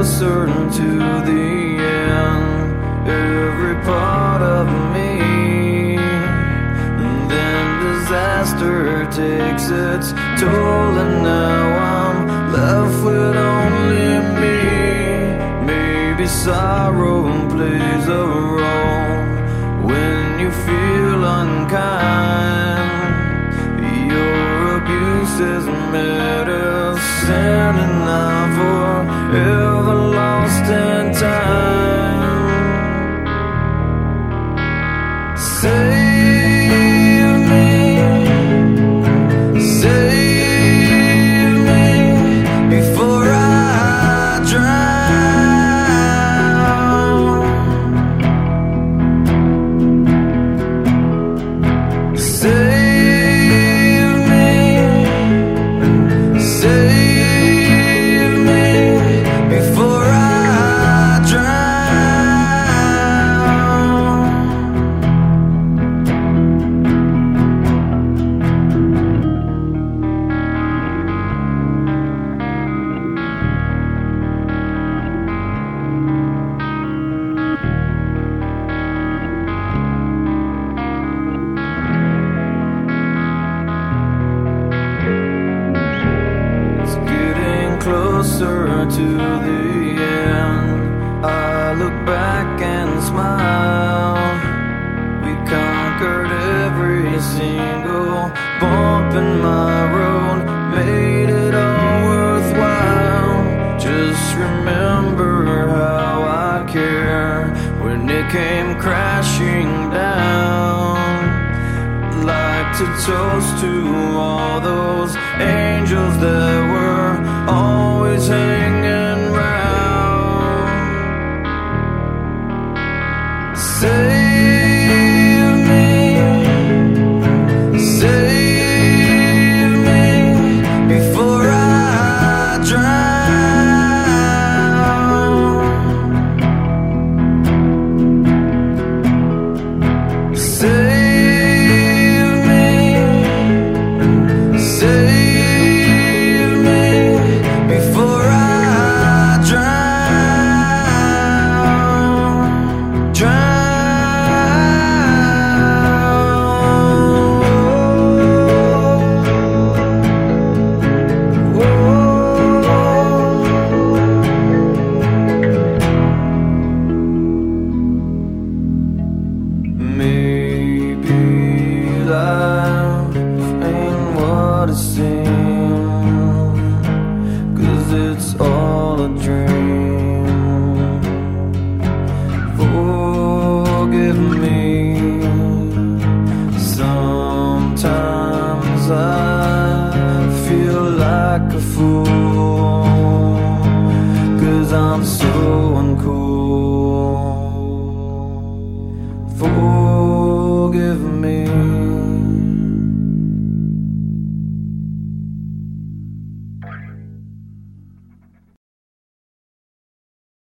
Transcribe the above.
closer to the end, every part of me. And then disaster takes its toll, and now I'm left with only me. Maybe sorrow plays a role when you feel unkind. Your abuse is medicine, and I'm forever lost in time. Save me, save me before I drown. Closer to the end, I look back and smile. We conquered every single bump in my road, made it all worthwhile. Just remember how I cared when it came crashing down. Like to toast to all those angels that were always hanging round. Save me, save me before I drown. Save maybe life ain't what it seems.